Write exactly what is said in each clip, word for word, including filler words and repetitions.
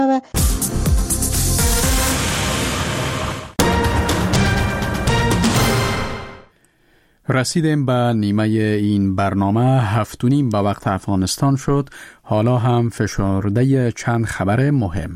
رسیدیم به نیمه این برنامه. هفت و نیم به وقت افغانستان شد. حالا هم فشرده چند خبر مهم.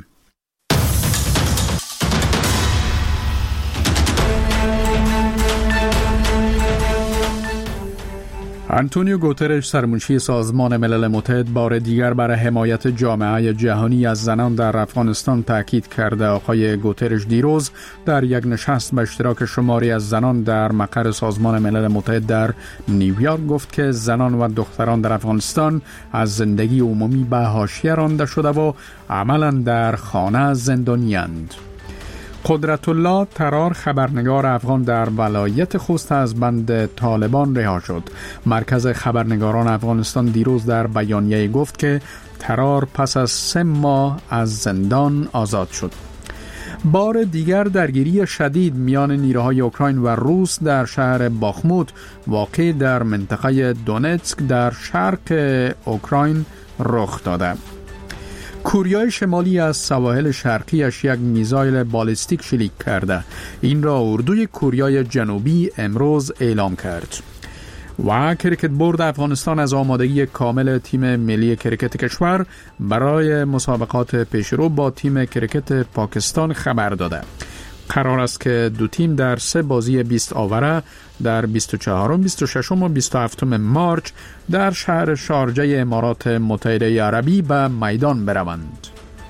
آنتونیو گوترش سرمنشی سازمان ملل متحد بار دیگر برای حمایت جامعه جهانی از زنان در افغانستان تاکید کرده. آقای گوترش دیروز در یک نشست به اشتراک شماری از زنان در مقر سازمان ملل متحد در نیویورک گفت که زنان و دختران در افغانستان از زندگی عمومی به حاشیه رانده شده و عملاً در خانه زندانی‌اند. قدرت الله ترار خبرنگار افغان در ولایت خوست از بند طالبان رها شد. مرکز خبرنگاران افغانستان دیروز در بیانیه گفت که ترار پس از سه ماه از زندان آزاد شد. بار دیگر درگیری شدید میان نیروهای اوکراین و روس در شهر باخموت واقع در منطقه دونتسک در شرق اوکراین رخ داده. کوریای شمالی از سواحل شرقیش یک میزایل بالستیک شلیک کرده. این را اردوی کوریای جنوبی امروز اعلام کرد. و کریکت بورد افغانستان از آمادگی کامل تیم ملی کریکت کشور برای مسابقات پیشرو با تیم کریکت پاکستان خبر داده. قرار است که دو تیم در سه بازی بیست آوره در بیست و چهارم، بیست و ششم و بیست و هفتم مارچ در شهر شارجه امارات متحده عربی به میدان بروند.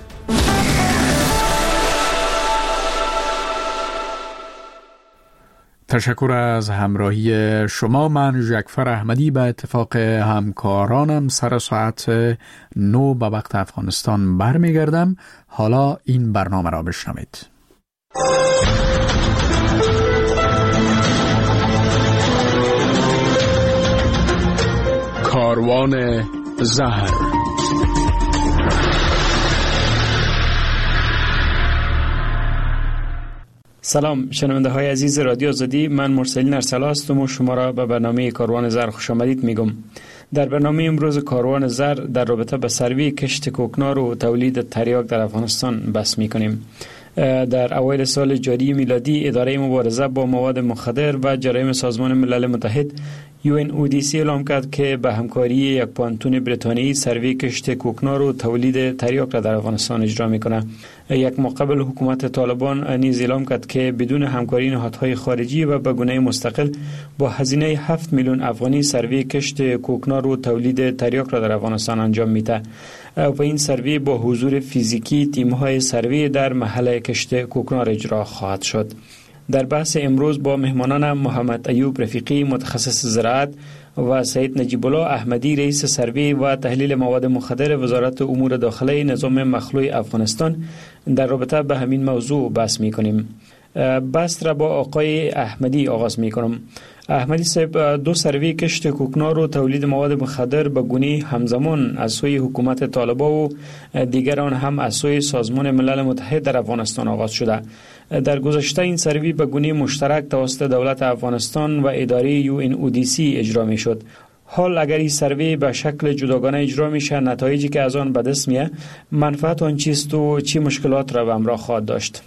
تشکر از همراهی شما. من ژکفر احمدی به اتفاق همکارانم سر ساعت نو به وقت افغانستان برمیگردم. حالا این برنامه را بشنوید. کاروان زهر. سلام شنونده های عزیز رادیو آزادی، من مرسلین ارسلا هستم و شما را به برنامه کاروان زهر خوش آمدید میگم. در برنامه امروز کاروان زهر در رابطه به سروی کشت کوکنار و تولید تریاک در افغانستان بحث میکنیم. در اوایل سال جاری میلادی اداره مبارزه با مواد مخدر و جرایم سازمان ملل متحد یو ان او دی سی اعلام کرد که به همکاری یک پانتون بریتانیایی سروی کشت کوکنار و تولید تریاک را در افغانستان اجرا میکنه. یک ماه قبل حکومت طالبان نیز اعلام کرد که بدون همکاری نهادهای خارجی و به گونه مستقل با هزینه هفت میلیون افغانی سروی کشت کوکنار و تولید تریاک را در افغانستان انجام میده. و این سروی با حضور فیزیکی تیم‌های سروی در محل کشت کوکنار اجرا خواهد شد. در بحث امروز با مهمانان محمد ایوب رفیقی متخصص زراعت و سید نجیب الله احمدی رئیس سروی و تحلیل مواد مخدر وزارت امور داخله نظام مخلوع افغانستان در رابطه به همین موضوع بحث می‌کنیم. بحث را با آقای احمدی آغاز می‌کنم. احمدی صاحب، دو سروی کشت کوکنار و تولید مواد مخدر به گونه همزمان از سوی حکومت طالبان و دیگر آن هم از سوی سازمان ملل متحد در افغانستان آغاز شده. در گذشته این سروی به گونه مشترک توسط دولت افغانستان و اداره یو ان او دی سی اجرا می شد. حال اگر این سروی به شکل جداگانه اجرا میشه، نتایجی که از آن به دست میاد منفعت آن چیست و چی مشکلات را به همراه خواهد داشت؟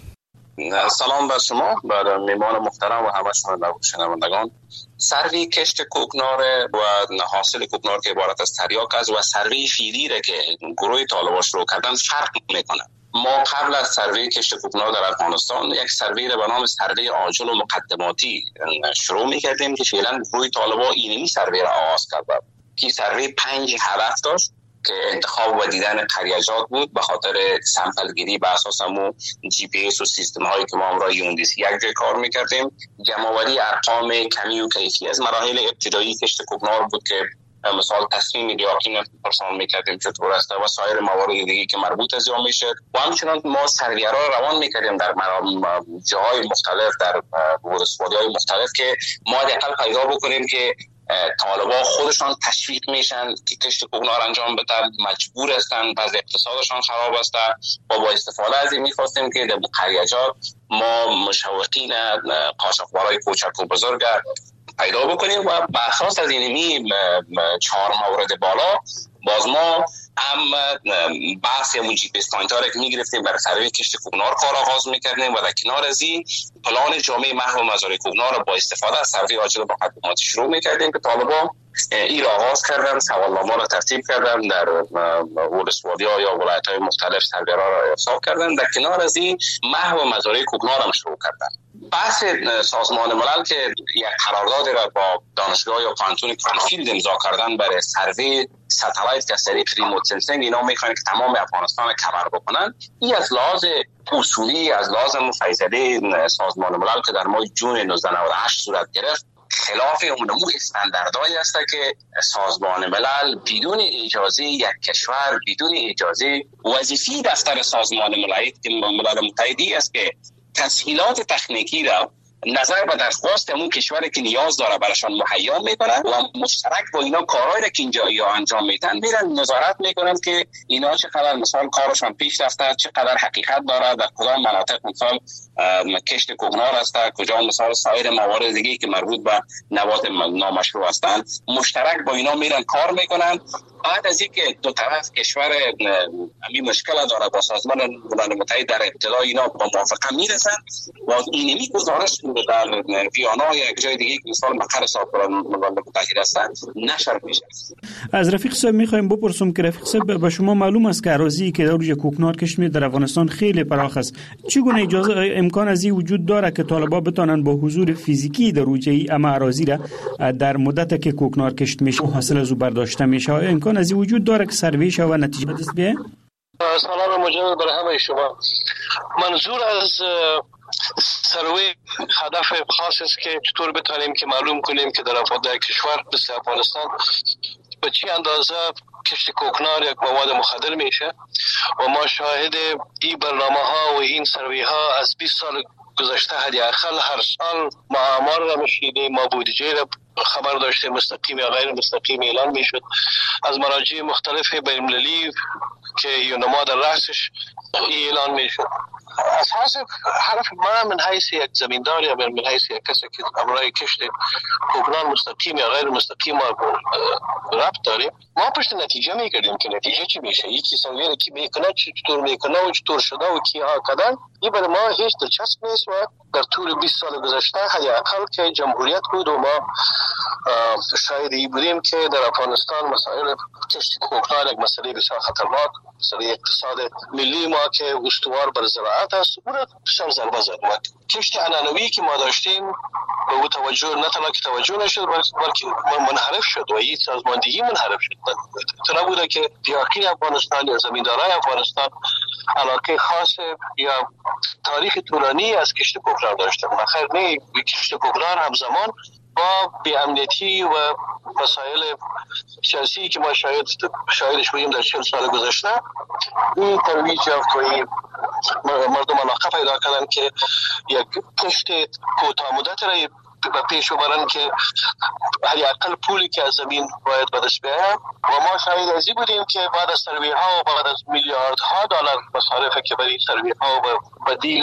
سلام بر شما، بر میمان محترم و همه شنوندگان. سروی کشت کوکنار و حاصل کوکنار که عبارت از تریاک است و سروی فیلی را که گروه طالبان شروع کردن فرق میکنه. ما قبل از سروی کشت کوکنار در افغانستان یک سروی را به نام سروی عاجل و مقدماتی شروع میکردیم که فعلا گروه طالبان اینمی سروی را آغاز کرده. که سروی پنج هدف داشت که انتخاب و دیدن قریجات بود به خاطر سمپل گیری به اساس همون جی پی اس و سیستم هایی که ما همراه یوندیسی یک جای کار میکردیم. جمع‌آوری ارقام کمی و کیفی از مراحل ابتدایی کشت کوکنار بود که مثال تصمیم دیاقین پرسان میکردیم چطور است و سایر موارد دیگه که مربوط از یا میشه و همچنان ما سروی‌ها را روان میکردیم در جاهای مختلف، در ولسوالی‌های مختلف که ما دقیقاً پیدا بکنیم که طالبان خودشان تشویق میشن که کشت کوکنار انجام بدن، مجبور هستن، بعضی اقتصادشان خراب است و با استفاده از این میخواستیم که در قریجات ما مشوقین قاچاقبرای کوچک و بزرگ پیدا بکنیم و بر اساس از اینمی چهار مورد بالا باز ما هم بحث همون جی پی اس پوینت ها را که میگرفتیم برای سروی کشت کوکنار کار آغاز میکردیم و در کنار از این پلان جامع محو مزارع کوکنار را با استفاده از سروی عاجل با حکومت شروع میکردیم که طالبان این را آغاز کردن، سوالنامه را ترتیب کردن، در ولسوالی‌ها یا ولایت‌های مختلف سروی‌ها را ارسال کردن. در کنار از این محو مزارع کوکنار هم شروع کردن. بحث سازمان ملل که یک قرارداد را با دانشگاه یا کانتون کانفیلد امضا کردن برای سروی ستلایت که از طریق ریموت سنسینگ اینا میخوان که تمام افغانستان را کور بکنن. این از لحاظ اصولی، از لحاظ فیصله سازمان ملل که در ماه جون نوزده نود و هشت صورت گرفت خلاف اون نمو استانداردهایی است که سازمان ملل بدون اجازه یک کشور، بدون اجازه وظیفه دفتر سازمان ملل که ملل متحدی است که تسهیلات تکنیکی را نظر به درخواست اون کشوری که نیاز داره براشان مهیا میکنن و مشترک با اینا کارهایی را که اینجا یا انجام میدن میرن نظارت میکنن که اینا چقدر مثلا کارشان پیش رفته، چقدر حقیقت داره، در کدام مناطق مثلا کشت کوکنار است، کجا مثلا سایر موارد دیگه که مربوط به نبات نامشروع هستند، مشترک با اینا میرن کار میکنن. بعد از اینکه دو طرف کشور همین مشکل داره با سازمان ملل متحد در ابتدا اینا با موافقه میرسن و اینمی گزارش در ویانا یا یک جای دیگه که مثلا مقر سازمان ملل متحد هستند نشر میشه. از رفیق صاحب میخوایم بپرسم که رفیق صاحب به شما معلوم است که اراضی که در روی کوکنار کشت می در افغانستان خیلی پراخ است. چگونه اجازه امکان از این وجود داره که طالبان بتونن با حضور فیزیکی در روی اما اراضی را در مدت که کوکنار کشت میشه حاصل از او برداشته میشه؟ امکان از این وجود داره که سروی شه و نتیجه به دست بیایه؟ سلام مجدد برای همه شما. منظور از سروی هدف خاص است که چطور بتانیم که معلوم کنیم که در افغانستان کشور مثل افغانستان به چی اندازه کشت کوکنار یک مواد مخدر میشه و ما شاهد این برنامه ها و این سروی ها از بیست سال گذشته حداقل هر سال ما آمار را میشنیدیم، ما بودجه را خبر داشته مستقیم یا غیر مستقیم اعلان میشد از مراجع مختلف بین‌المللی که یونما در رأسش اعلان میشد. اساس حرف ما من حیث یک زمیندار یا من حیث یک کسی که امرای کشت کوکنار مستقیم یا غیر مستقیم ما ربط داریم، ما پشت نتیجه میگردیم که نتیجه چی میشه، یکی سویره کی میکنه، چطور میکنه و چطور شده و کی ها کدن. این برای ما هیچ دلچسب نیست و در طول بیست سال گذشته حداقل که جمهوریت بود و ما شاید ای بودیم که در افغانستان مسائل کشت کوکنار یک مسئله بسیار خطرناک، مسئله اقتصاد ملی ما که استوار بر زراعت است، اون را شر ضربه زد. کشت عنعنوی که ما داشتیم به او توجه نه تنها که توجه نشد بلکه منحرف شد و این سازماندهی منحرف شد. تو نبوده که دیاقی افغانستان یا زمیندارای افغانستان علاقه خاص یا تاریخ طولانی از کشت کوکنار داشتن. بخیر نه، کشت کوکنار همزمان با بی‌امنیتی و مسائل سیاسی که ما شاید شاهدش بودیم در چهل سال گذشته، این ترویج یافت و مردم علاقه پیدا کردن که یک کشت کوتاه مدت را به پیش ببرن که حداقل پولی که از زمین باید به دست بیاید و ما شاهد ازی بودیم که بعد از سروی ها و بعد از میلیاردها دلار مصارف که برای سروی ها و بدیل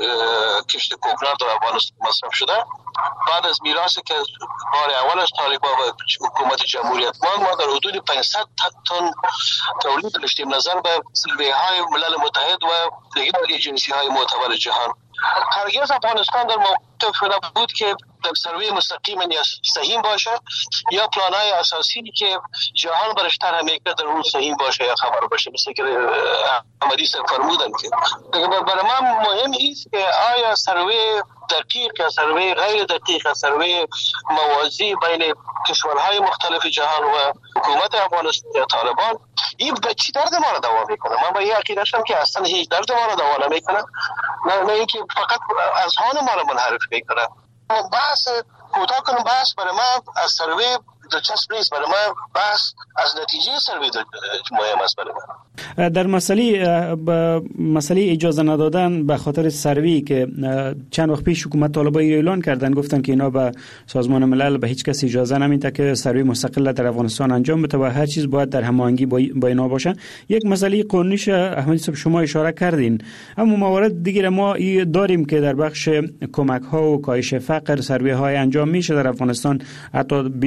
کشت کوکنار در افغانستان مصرف شده، بعد از میراثی که بار اول از طالبان و حکومت جمهوریت ما در حدود پانصد تن تولید داشتیم نظر به سروی های ملل متحد و دیگر ایجنسی های معتبر جهان. هرگز افغانستان در موقف نبود که در سروی مستقیم یا سهیم باشه یا پلانهای اساسی که جهان برش طرح میکنه در اون سهیم باشه یا خبر باشه، مثل که احمدی سر فرمودن. که برای من مهم است که آیا سروی دقیق یا سروی غیر دقیق یا سروی موازی بین کشورهای مختلف جهان و حکومت افغانستان یا طالبان این به چی درد ما را دوا میکنه؟ من با این عقیده هستم که اصلا هیچ درد ما را دوا نمیکنه، نه نه اینکه فقط اذهان ما را منحرف میکنه. بحث کوتاه کنم، بحث برای من از سروی دلچسب نیست، برای من بحث از نتیجه سروی مهم است. برای من در مسئله مسئله اجازه ندادن به خاطر سروی که چند وقت پیش حکومت طالبان اعلان کردن، گفتن که اینا به سازمان ملل به هیچ کس اجازه نمیده که سروی مستقل در افغانستان انجام بده و هر چیز باید در هماهنگی با اینا باشه. یک مسئله قانونیش احمدی صاحب شما اشاره کردین، اما موارد دیگه ما داریم که در بخش کمک ها و کاهش فقر سروی های انجام میشه در افغانستان حتی بدون هماهنگی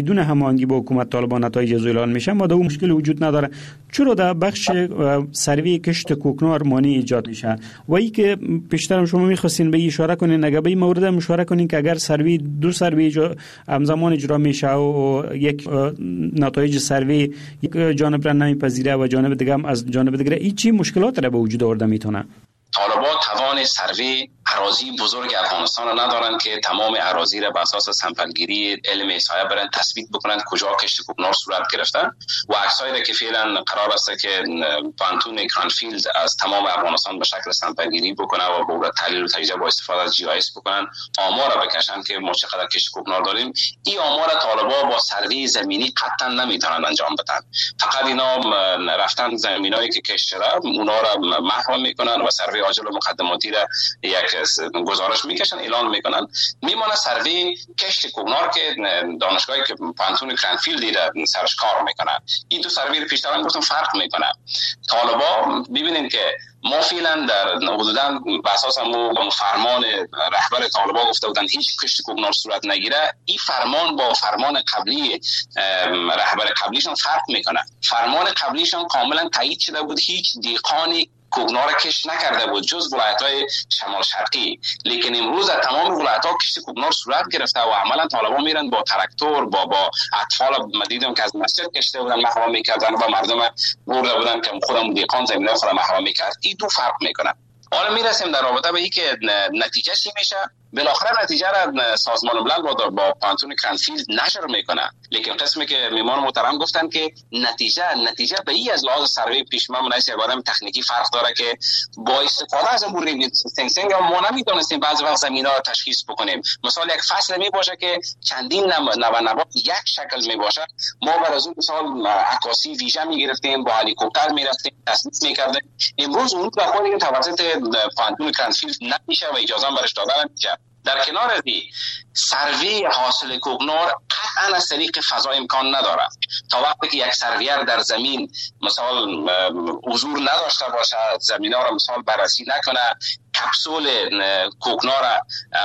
هماهنگی با حکومت طالبان نتایج از اعلان میشه، ما در اون مشکل وجود نداره. چرا در بخش سروی کشت کوکنار مانی ایجاد میشه؟ و ای که پیشتر شما میخواستین به اشاره کنین، اگه به این مورد اشاره کنین که اگر سروی دو سروی همزمان اجرا میشه و یک نتایج سروی یک جانب را نمیپذیره و جانب دیگه هم از جانب دیگه این چی مشکلات را به وجود آورده میتونه؟ طالبان توان سروی اراضی بزرگ افغانستان را ندارند که تمام اراضی را بر اساس سمپلگیری علم احصایه برن تثبیت بکنند کجا کشت کوکنار صورت گرفته و عکسایی که فعلا قرار است که پانتون کرانفیلد از تمام افغانستان به شکل سمپلگیری بکنه و با اون تحلیل و تجزیه با استفاده از جی آی اس بکنن، آمار را بکشن که ما چقدر کشت کوکنار داریم. این آمار طالبان با سروی زمینی قطعا نمیتونن انجام بدن. فقط اینا رفتن زمینایی که کشت شده اونا را محو میکنن و سروی عاجل و مقدماتی را یک گزارش میکشن اعلان میکنن. میمونه سروی کشت کوکنار که دانشگاهی که پانتون کرانفیلد را سرش کار میکنه. این دو سروی رو پیشتر هم گفتم فرق میکنه. طالبان ببینید که ما فعلا در حدوداً به اساس همون فرمان رهبر طالبان گفته بودن هیچ کشت کوکنار صورت نگیره. این فرمان با فرمان قبلی رهبر قبلیشون فرق میکنه. فرمان قبلیشون کاملا تایید شده بود، هیچ دیقانی کوکنار کشت نکرده بود جز ولایت‌های شمال شرقی، لیکن امروز از تمام ولایت‌ها کشت کوکنار صورت گرفته و عملا طالبان میرن با تراکتور با با اطفال مدیدم که از مسجد کشته بودن محو میکردن و مردم برده بودن که خودم دیقان زمینه خود محو میکرد. این دو فرق میکنه. حالا میرسیم در رابطه به این که نتیجه چی میشه. بالاخره نتیجه را سازمان ملل با با پانتون کرانفیلد نشر میکنه، لیکن قسمی که میمان محترم گفتن که نتیجه نتیجه به این از لحاظ سروی پیشمه مناسب یک آدم تکنیکی فرق داره که با استفاده از امور ریموت سنسینگ ما نمیتونستیم بعضی وقت زمینا رو تشخیص بکنیم. مثلا یک فصل می باشه که چندین نو نو یک شکل می باشه، ما بر از اون مثال عکاسی ویژه میگرفتیم، با هلیکوپتر میرفتیم تصویر میکردیم. امروز اون کاری که توسط پانتون کرانفیلد نمیشه و اجازه هم برش داده نمیشه. در کنار از این سروی حاصل کوکنار قطعا از طریق فضا امکان نداره. تا وقتی که یک سرویر در زمین مثلا حضور نداشته باشه، زمینا را مثلا بررسی نکنه، کپسول کوکنار را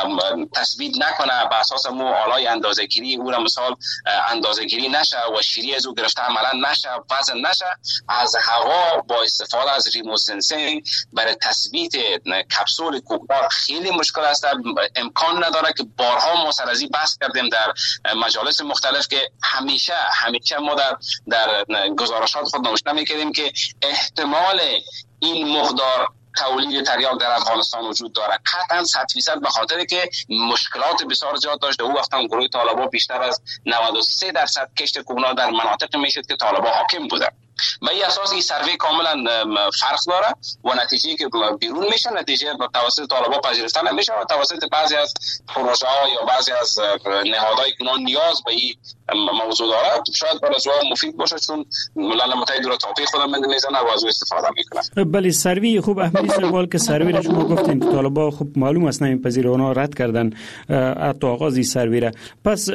تثبیت نکنه، به اساس مو آلای اندازه‌گیری او را مثال اندازه‌گیری نشه و شیری از او گرفته عملا نشه، وزن نشه، از هوا با استفاده از ریموت سنسینگ برای تثبیت کپسول کوکنار خیلی مشکل است. امکان نداره که بارها ما سر از این بحث کردیم در مجالس مختلف که همیشه همیشه ما در در گزارشات خود نوشته می‌کردیم که احتمال این مقدار تولید تریاک در افغانستان وجود داره قطعا صد فیصد به خاطر که مشکلات بسیار زیاد داشت. او وقت هم گروه طالبان بیشتر از نود و سه درصد کشت کوکنار در مناطق میشد که طالبان حاکم بوده. به این اساس این سروی کاملا فرق داره و نتیجه که بیرون میشه نتیجه توسط طالبان پذیرفته نمیشه و توسط بعضی از پروژه ها یا بعضی از نهادهای که نیاز به این موضوع داره شاید برای از مفید باشه، چون ملل متحد رو تاپی خودم میزنه و از او استفاده میکنه. بله سروی خوب احمدی سوال که سروی را شما گفتین که طالبان خوب معلوم است نمیپذیره، اونا رد کردن حتی آغاز این سروی را. پس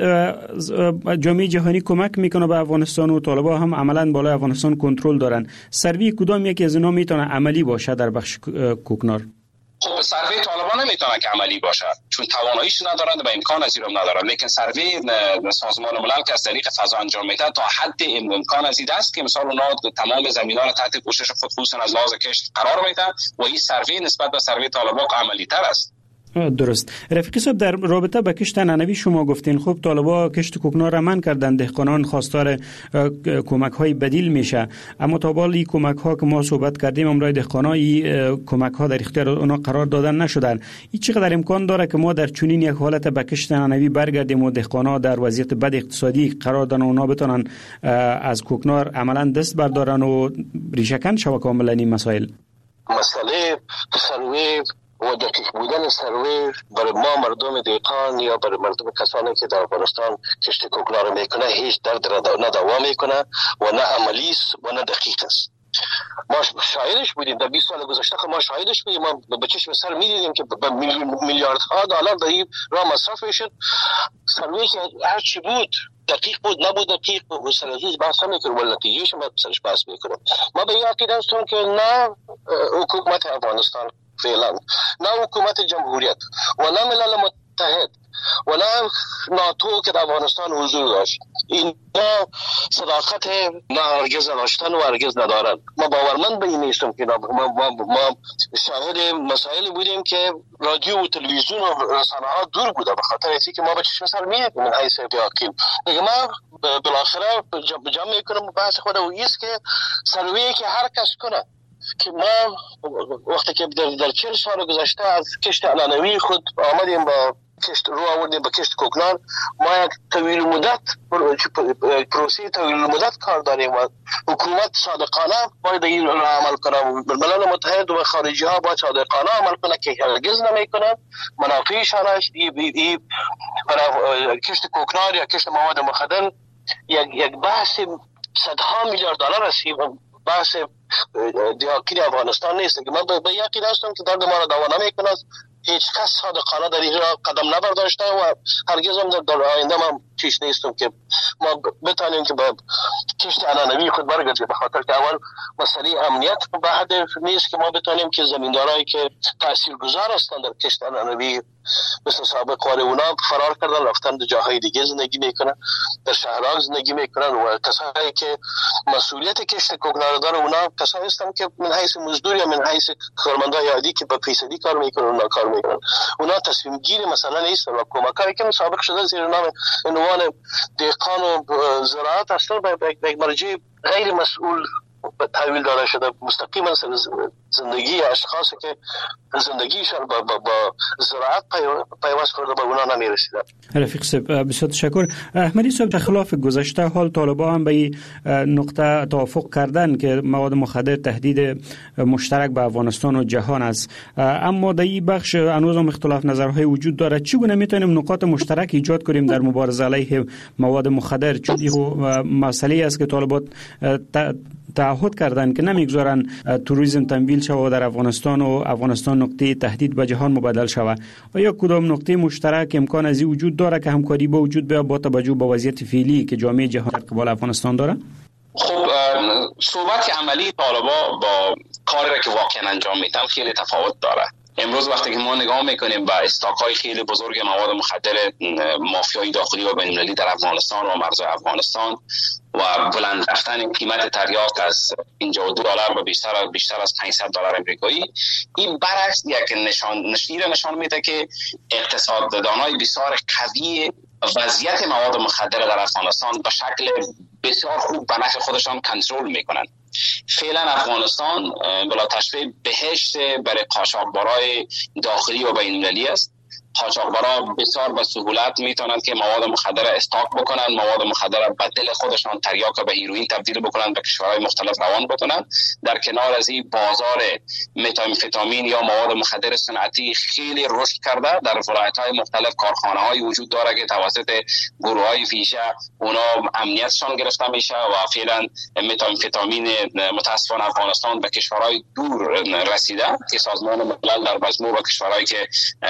جامعه جهانی کمک میکنه به افغانستان و طالبان هم عملا بالای افغانستان کنترل دارن. سروی کدام یکی از اینا میتونه عملی باشه در بخش کوکنار؟ خب سروی طالبان نمیتونه که عملی باشه چون تواناییش ندارند و امکان از این ندارند، لیکن سروی سازمان ملل که از طریق فضا انجام میده تا حد امکان از این است که مثلا اونا تمام زمین‌ها را تحت پوشش خود خصوصا از لحاظ کشت قرار میدن و این سروی نسبت به سروی طالبان عملی تر است. درست. رفیق صاحب در رابطه با کشت نانوی شما گفتین خب طالبان کشت کوکنار را منع کردن، دهقانان خواستار کمک های بدیل میشه، اما تا بالی کمک ها که ما صحبت کردیم امروز دهقانای کمک ها در اختیار اونا قرار دادن نشدن. این چقدر امکان داره که ما در چنین یک حالت به کشت نانوی برگردیم و دهقانا در وضعیت بد اقتصادی قرار دادن و اونا بتونن از کوکنار عملا دست بردارن و ریشه‌کن شو کاملا این مسائل؟ مسئله سروی و دقیق بودن سروی برای ما مردم دیقان یا برای مردم کسانی که در افغانستان کشت کوکنار میکنه هیچ درد نه دوا میکنه و نه عملی است و نه دقیق است. ما شاهدش بودیم در بیست سال گذشته که ما شاهدش بودیم، ما به چشم سر میدیدیم که به میلیاردها دلار در این راه مصرف میشد. سروی که هر چی بود دقیق بود نبود دقیق بود و سر عزیز بحث میکنم و نتیجهش ما سرش بحث میکنم. ما به این عقیده هستم که نه حکومت افغانستان فعلا، نه حکومت جمهوریت و نه ملل متحد و نه ناتو که در افغانستان حضور داشت اینا صداقت نه هرگز نداشتن و هرگز ندارن. ما باورمند به این نیستم که ما, ما, ما شاهد مسائل بودیم که رادیو و تلویزیون و رسانه ها دور بوده به خاطر اینکه که ما به چشم سر میاد من حیث بیاکیم. دیگه ما بالاخره جمع میکنم بحث خود و ایست که سروی که هر کس کنه که ما وقتی که در, در چهل سال گذشته از کشت علنوی خود آمدیم با کشت رو آوردیم به کشت کوکنار، ما یک طویل مدت پروسه طویل مدت کار داریم و حکومت صادقانه باید این را عمل کنه. ملل متحد و خارجی ها باید صادقانه عمل کنه که هرگز نمی کنن منافعشان است. کشت کوکنار یا کشت مواد مخدر یک یک بحث صدها میلیارد دلار است، بحث دیاکین افغانستان نیست که من به یقین هستم که درد ما را دوا نمیکنه. هیچ کس صادقانه در این را قدم نبرداشته و هرگز هم در, در آینده من چیش نیستم که ما بتانیم که با کشت علنوی خود برگردیم، به خاطر که اول مسئله امنیت به هدف نیست که ما بتانیم که زمیندارایی که تاثیرگذار هستند در کشت علنوی مثل سابق واره اونا فرار کردن رفتن در جاهای دیگه زندگی میکنن، در شهرها زندگی میکنن و کسایی که مسئولیت کشت کوکنار داره اونا کسایی هستند که من حیث مزدور یا من حیث کارمندای عادی که به فیصدی کار میکنن اونا کار میکنن. اونا تصمیم گیر مثلا نیستن و کمکایی که سابق شده زیر نام عنوان دهقان و زراعت هستن به مرجع غیر مسئول تحویل داده شده، مستقیما زندگی اشخاصی که زندگیشان با, با, با زراعت پیوست کرده به اونا نمیرسیده. رفیق صاحب بسیار تشکر. احمدی صاحب در خلاف گذشته حال طالبان هم به این نقطه توافق کردن که مواد مخدر تهدید مشترک به افغانستان و جهان است، اما در این بخش هنوز هم اختلاف نظرهای وجود داره. چگونه میتونیم نقاط مشترک ایجاد کنیم در مبارزه علیه مواد مخدر؟ چون این مسئله است که طالبان تعهد کردن که نمیگذارن توریسم تمویل شود در افغانستان و افغانستان نقطه تهدید به جهان مبدل شود. آیا کدام نقطه مشترک امکان از این وجود داره که همکاری با وجود بیاد با توجه به وضعیت فعلی که جامعه جهان در قبال افغانستان داره؟ خب صحبت عملی طالبا با کاری را که واقعا انجام میدن خیلی تفاوت داره. امروز وقتی که ما نگاه میکنیم به استاک‌های خیلی بزرگ مواد مخدر مافیای داخلی و بین‌المللی در افغانستان و مرزهای افغانستان و بلند رفتن قیمت تریاک از پنجاه و دو دلار به بیشتر از بیشتر از پانصد دلار امریکایی، این برعکس یک نشان نشیر نشان میده که اقتصاددانای بسیار قوی وضعیت مواد مخدر در افغانستان به شکل بسیار خوب به نفع خودشان کنترل میکنن. فعلا افغانستان بلا تشبیه بهشت برای قاچاقبرای داخلی و بین‌المللی است. قاچاقبرا بسیار به سهولت میتونند که مواد مخدر استاک بکنن، مواد مخدر به دل خودشان تریاک به هیروئین تبدیل بکنن، به کشورهای مختلف روان بکنن. در کنار از این بازار متامفتامین یا مواد مخدر صنعتی خیلی رشد کرده. در ولایت‌های مختلف کارخانه‌های وجود داره که توسط گروه‌های ویژه اونا امنیتشان گرفته میشه و فعلا متامفتامین متاسفانه افغانستان به کشورهای دور رسیده که سازمان ملل در مجموع با کشورهایی که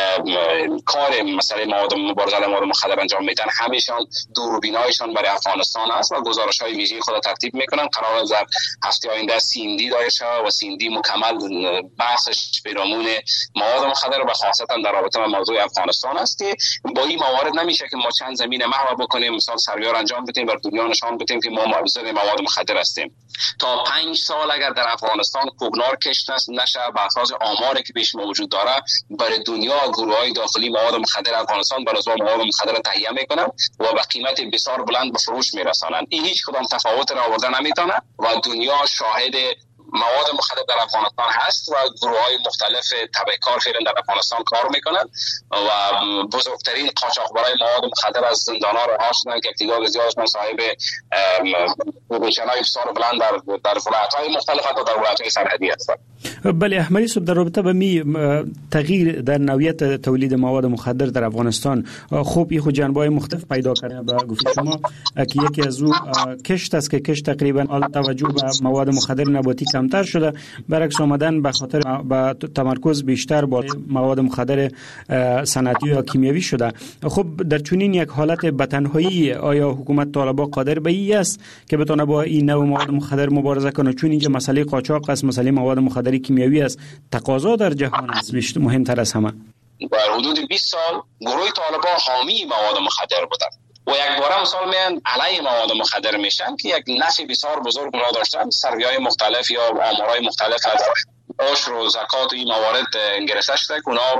کار مسئله مواد مبارزه مواد مخدر انجام میدن همیشان دوربینایشان برای افغانستان است و گزارش‌های ویژه خود ترتیب میکنن. قرار است در هفته آینده سیندی دایر شود و سیندی مکمل بحثش پیرامون مواد مخدر و خاصتا در رابطه با موضوع افغانستان است که با این موارد نمیشه که ما چند زمین محو بکنیم، مثلا سرویار انجام بدیم بر دنیا نشان بدیم که ما مبارزه مواد مخدر هستیم. تا پنج سال اگر در افغانستان کوکنار کشت نشه به اساس آماری که پیش موجود داره برای دنیا گروه‌های داخلی مواد مخدر افغانستان بر اساس مواد مخدر تهیه میکنن و به قیمت بسیار بلند به فروش میرسانن. این هیچ کدام تفاوت را آورده نمیتونه و دنیا شاهد مواد مخدر در افغانستان هست و گروه‌های مختلف تبهکار فعلا در افغانستان کار میکنن و بزرگترین قاچاقبرای مواد مخدر از زندان‌ها رها شدن که تعداد زیادشون صاحب پوزیشن‌های بسیار بلند در در ولایت‌های مختلف و در ولایت‌های سرحدی هستند. بله احمدی صاحب، در رابطه با می تغییر در نوعیت تولید مواد مخدر در افغانستان خوب این خود جنبه‌های مختلف پیدا کرده به گفته شما که یکی از او کشت است که کشت تقریبا حال توجه به مواد مخدر نباتی کمتر شده، برعکس آمدن به خاطر با تمرکز بیشتر با مواد مخدر صنعتی یا کیمیاوی شده. خب در چنین یک حالت به تنهایی آیا حکومت طالبان قادر به این است که بتونه با این نوع مواد مخدر مبارزه کنه؟ چون اینکه مسئله قاچاق است، مسئله مواد مخدر کیمیاوی است، تقاضا در جهان است مهمتر از همه. در حدود بیست سال گروه طالبان حامی مواد مخدر بودند و یک باره مثال میان علیه مواد مخدر میشن که یک نفع بسیار بزرگ اونا داشتن. سروی‌های مختلف یا آمارهای مختلف از عشر و زکات و این موارد گرفته شده که اونا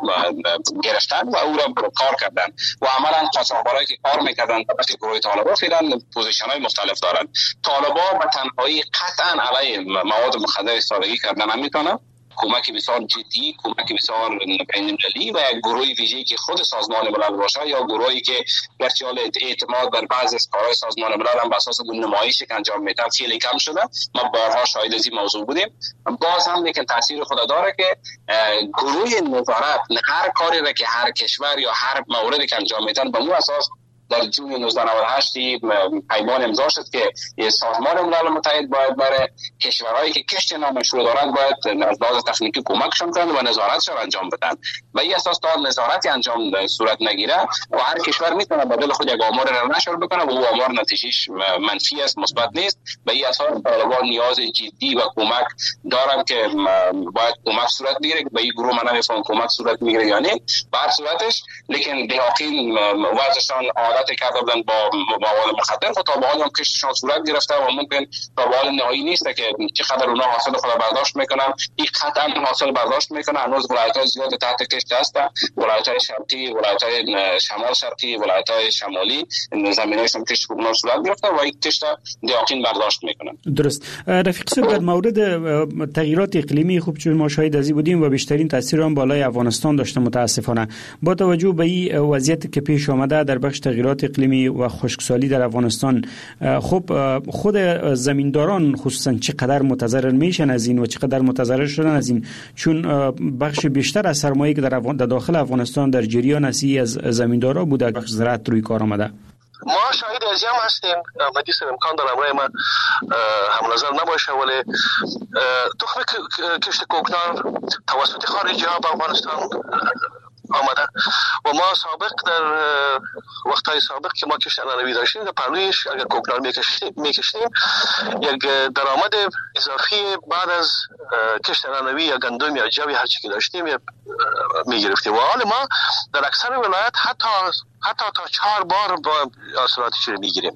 گرفتن و او را کار کردن و عملا قاچاقبرایی که کار میکردن طبق گروه طالبان فعلا پوزیشن‌های مختلف دارن. طالبان به تنهایی قطعا علیه مواد مخدر ایستادگی کردن نمیتونن. کمک بسیار جدی، کمک بسیار بین‌المللی و یک گروه ویژه‌ای که خود سازمان ملل باشه یا گروهی که گرچه اعتماد بر بعضی از کارهای سازمان ملل هم بر اساس نمایشی که انجام میدن خیلی کم شده. ما بارها شاهد از این موضوع بودیم. باز هم لیکن تاثیر خود داره که گروه نظارت هر کاری را که هر کشور یا هر موردی که انجام میدن به اون اساس در جون نوزده نود و هشت پیمان امضا شد که سازمان ملل متحد باید برای کشورهایی که کشت نامشروع دارند باید از لحاظ تکنیکی کمکشون کنند و نظارتش را انجام بدن. و این اساس تا نظارتی انجام صورت نگیره و هر کشور میتونه به دل خود یک آمار را نشر بکنه و او آمار نتیجهش منفی است، مثبت نیست. به این اساس طالبان نیاز جدی و کمک دارن که باید کمک صورت بگیره. به این گروه من نمیفهم کمک صورت میگیره یا نه. به هر صورتش لیکن دهاقین وضعشان عادت کرده بودن با مواد مخدر و تا به حال هم کشتشان صورت گرفته و ممکن تا به حال نهایی نیست که چقدر اونا حاصل خود برداشت میکنن. این قطعا حاصل برداشت میکنن. هنوز ولایت‌های زیاد تحت کشت هستن، ولایت‌های شرقی، ولایت‌های شمال شرقی، ولایت‌های شمالی زمینه‌شون کشت کوکنار صورت گرفته و این کشت دیاقین برداشت میکنن. درست. رفیق صاحب، در مورد تغییرات اقلیمی خوب چون ما شاهد ازی بودیم و بیشترین تاثیر آن بالای افغانستان داشته متاسفانه. با توجه به این وضعیت که پیش آمده در بخش تغییرات اقلیمی و خشکسالی در افغانستان، خب خود زمینداران خصوصا چقدر متضرر میشن از این و چقدر متضرر شدن از این، چون بخش بیشتر از سرمایه‌ای که در, افغان... در داخل افغانستان در جریان اسی از زمیندارا بوده بخش زراعت روی کار آمده. ما شاهد ازی هم هستیم. احمدی سر امکان دارم رای من هم نظر نباشه، ولی تخم کشت کوکنار توسط خارجی ها به افغانستان آمده و ما سابق در وقتهای سابق که ما کشت عنعنوی داشتیم در پهلویش اگر کوکنار میکشتیم یک درآمد اضافی بعد از کشت عنعنوی یا گندم یا جو هر چی که داشتیم میگرفتیم و حال ما در اکثر ولایت حتی حتی تا چهار بار با حاصلاتش رو میگیریم.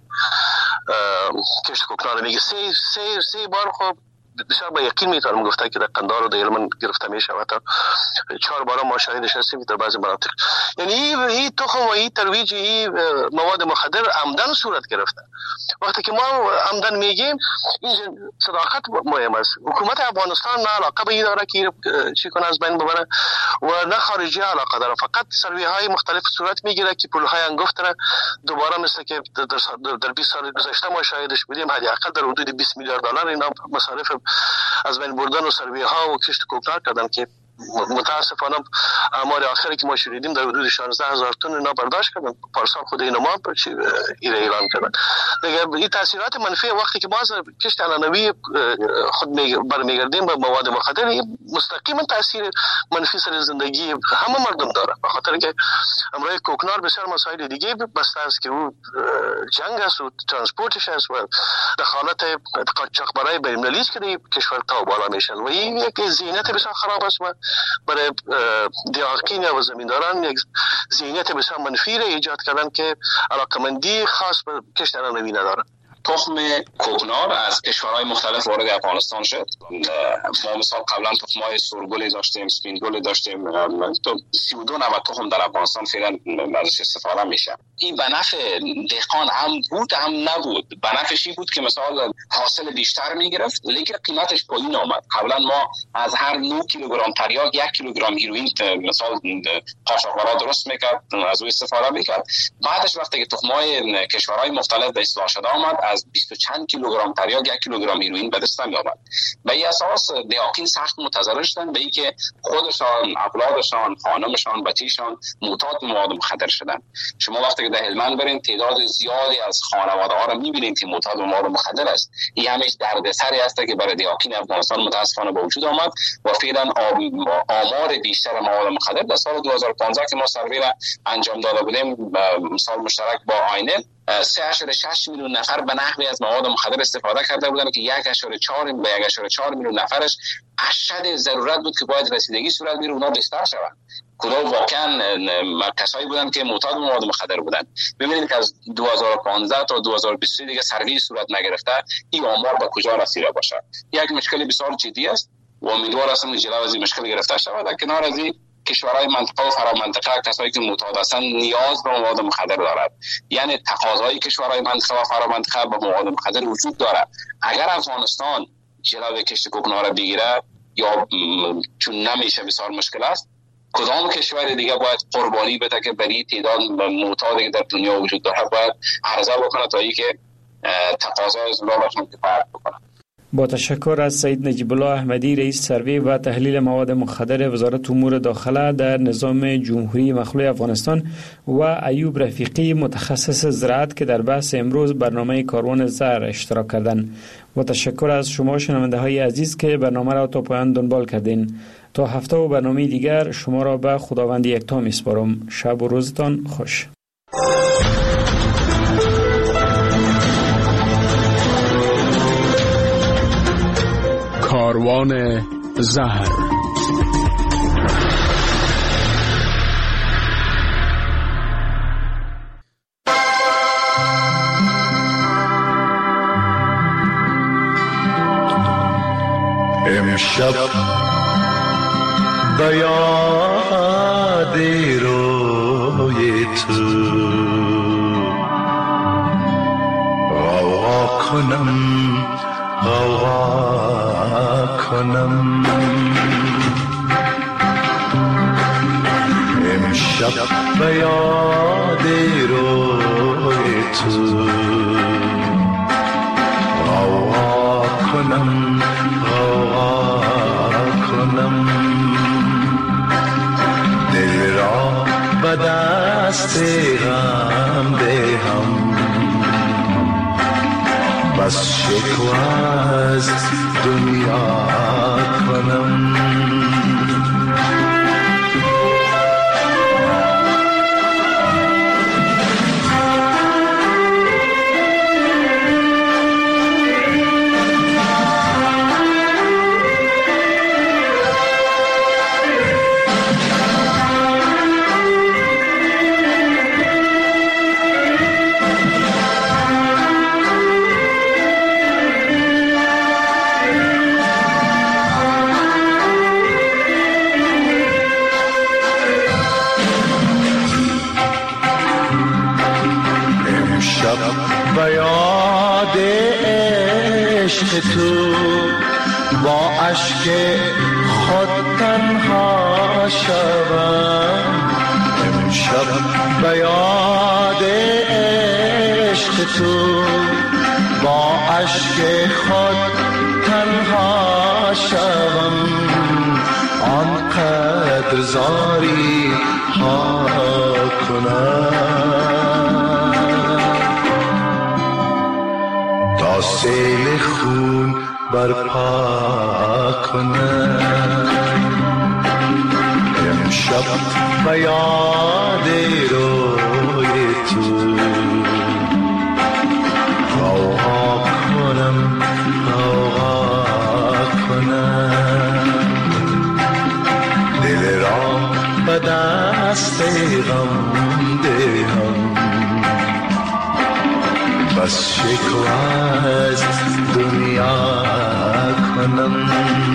کشت کوکنار میگه سه سه سه بار. خب بسیار با یقین میتونم گفته که در قندهار و در یلمن گرفته میشه و تا چهار بار ما شاهدش هستیم در بعضی مناطق. یعنی این تخم و این ترویج این مواد مخدر عمدن صورت گرفته. وقتی که ما عمدن میگیم این صداقت مهم است. حکومت افغانستان نه علاقه به این داره که چی کنه از بین ببره و نه خارجی علاقه داره. فقط سروی های مختلف صورت میگیره که پول های انگفت را دوباره مثل که در بیست سال گذشته ما شاهدش بودیم حداقل در حدود بیست میلیارد دلار اینا مصارف از بین بردن و سرویه ها و کشت کوکنار کردن که متاسفانه آمار آخری که ما شنیدیم در حدود شانزده هزار تن اینا برداشت کردن. پارسال خود اینا ما ایره اعلان کردن. دیگه این تاثیرات منفی وقتی که ما از کشت عنعنوی خود برمیگردیم به مواد مخدر مستقیما تاثیر منفی سر زندگی همه مردم داره. به خاطر که امروز کوکنار بسیار مسائل دیگه بسته است که او جنگ است و ترانسپورتش است و دخالت قاچاقبرای بین‌المللی که کشور تا بالا میشن و این یک ذهنیت بسیار خراب است و برای دیاقین و زمینداران یک ذهنیت بسیار منفی را ایجاد کردن که علاقمندی خاص به کشت عنعنوی نداره. تخم کوکنار از کشورهای مختلف وارد افغانستان شد. ما مثلا قبلا تخم‌های سرگل داشتیم، سپینگل داشتیم، تو سی و دو نوع تخم در افغانستان فعلا ازش استفاده میشه. این به نفع دهقان هم بود هم نبود. به نفعش بود که مثلا حاصل بیشتر میگرفت لیکن قیمتش پایین آمد. قبلا ما از هر نه کیلوگرم تریاک یک کیلوگرم هیروئین مثلا قاچاقبرا درست میکرد، از او استفاده میکرد. بعدش وقتی که تخم‌های کشورهای مختلف به اصلاح شده آمد از بیست و چند کیلوگرم تریاک یک کیلوگرم هیروئین به دست می آمد. به این اساس دیاقین سخت متضرر شدن به اینکه خودشان، اولادشان، خانمشان، بچیشان معتاد مواد مخدر شدن. شما وقتی که در هلمند برین تعداد زیادی از خانواده ها را میبینید که معتاد مواد مخدر است. این همیشه دردسری است که برای دیاقین افغانستان متاسفانه به وجود آمد و فعلا آمار بیشتر مواد مخدر در سال دو هزار و پانزده که ما سروی را انجام داده بودیم مثال مشترک با آینه سه اشاره شش میلیون نفر به نحوی از مواد مخدر استفاده کرده بودند که یک اشاره چهار به یک اشاره چهار میلیون نفرش اشد ضرورت بود که باید رسیدگی صورت بگیره اونا بستر شوند. کدام واقعا کسایی بودند که معتاد به مواد مخدر بودند. ببینید که از دو هزار و پانزده تا دو هزار و بیست و سه دیگه سروی صورت نگرفته، این آمار به کجا رسیده باشه؟ یک مشکل بسیار جدی است و امیدوار هستم که جلو از این مشکل گرفته شود. در کنار از این کشورهای منطقه و فرامنطقه کسایی که معتاد هستند نیاز به مواد مخدر دارد، یعنی تقاضای کشورهای منطقه و فرامنطقه به مواد مخدر وجود دارد. اگر افغانستان جلوی کشت کوکنار را بگیره یا چون نمیشه بسیار مشکل است، کدام کشور دیگه باید قربانی بده که برای تعداد معتادی که در دنیا وجود داره باید عرضه بکنه تا اینکه تقاضای زلالشون کفایت بکنه. با تشکر از سید نجیب الله احمدی، رئیس سروی و تحلیل مواد مخدر وزارت امور داخله در نظام جمهوری مخلوع افغانستان و ایوب رفیقی، متخصص زراعت که در بحث امروز برنامه کاروان زر اشتراک کردند. با تشکر از شما شنونده های عزیز که برنامه را تا پایان دنبال کردین. تا هفته و برنامه دیگر شما را به خداوند یکتا میسپارم. شب و روزتان خوش. کاروان زهر. امشب به یاد روی تو غوغا کنم غوغا کنم، امشب به یاد روی تو غوغا کنم غوغا کنم، دل را به دست غم دهم، بس شکوه از دنیا کنم. به یاد عشق تو با اشک خود تنها شوم، امشب به یاد عشق تو با اشک خود تنها شوم، آنقدر زاری ها کنم تا سیل خون برپا کنم، امشب به یاد روی تو غوغا کنم غوغا کنم، دل را به دست غم دهم، بس شکوه از دنیا کنم.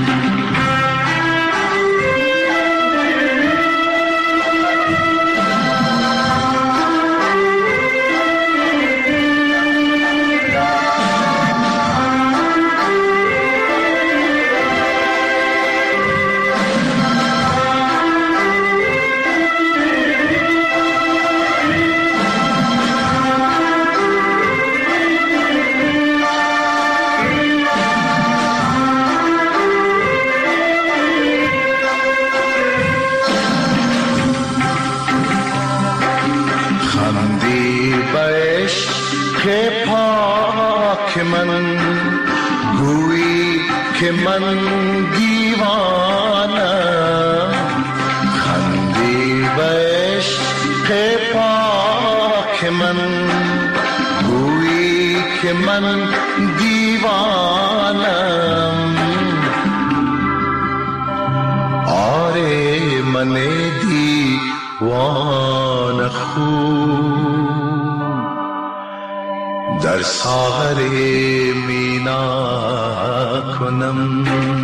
که من دیوانم، خندی به عشق پاک من که من دیوانم، آره من دیوان خوب در ساغر مینا کنم.